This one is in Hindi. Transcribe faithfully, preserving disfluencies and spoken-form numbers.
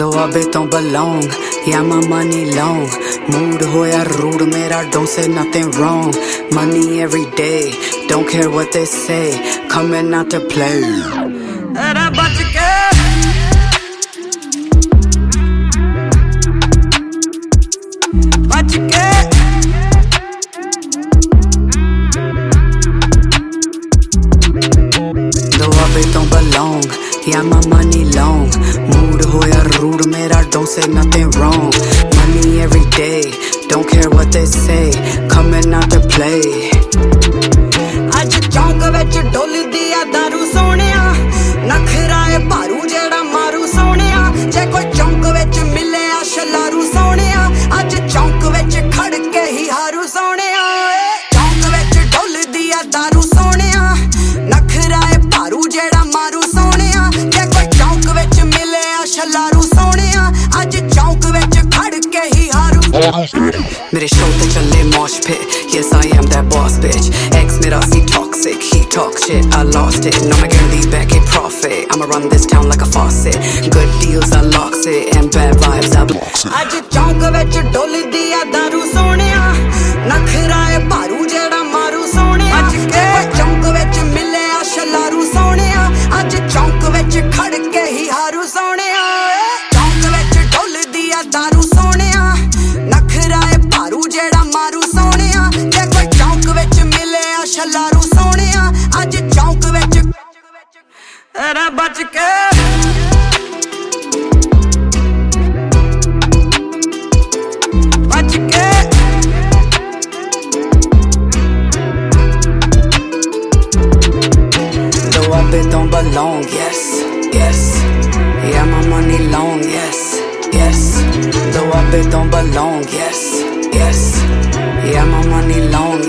दुआबे don't belong, yeah my money long. Mood hoya rude, mera don't say nothing wrong. Money every day, don't care what they say. Coming out to play. Era bach ke bach ke दुआबे don't belong, yeah my money long. Mood hoya rude, mera don't say nothing wrong. Money every day, don't care what they say. Coming out to play. आज चौंक विच डोलदी आ दारू सोहणिया, नखरा ए भारू जेड़ा मारू सोहणिया। जे कोई चौंक विच मिले आ शलारू सोहणिया, आज चौंक विच खड़ के ही हारू सोहणिया। चौंक विच डोलदी आ दारू सोहणिया, नखरा ए भारू जेड़ा मारू सोहणिया। जे कोई चौंक विच मिले आ शलारू सोहणिया, आज चौंक विच खड़ के ही हारू। मेरे शो ते चले mosh pit, yes I am that boss bitch. Ex मेरा he toxic, he talk shit, I lost it. Now I guarantee back a profit, I'ma run this town like a faucet. Good deals unlocks it, and bad vibes I blocks it. आज चौंक विच डोलदी आ दारू सोहणिया, नखरा ए भारू जेड़ा मारू सोहणिया। आज चौंक विच मिले आ शलारू सोहणिया, आज चौंक विच खड़ के ही हारू सोहणिया। चौंक विच डोलदी आ दारू सोहणिया, नखरा ए भारू जेड़ा मारू सोहणिया। जे कोई चौंक विच मिले आ शलारू सोहणिया, आज चौंक विच era bach ke bach ke duabe don't belong, yes, yes, yeah my money long, yes, yes. Duabe don't belong, yes, yes, yeah my money long.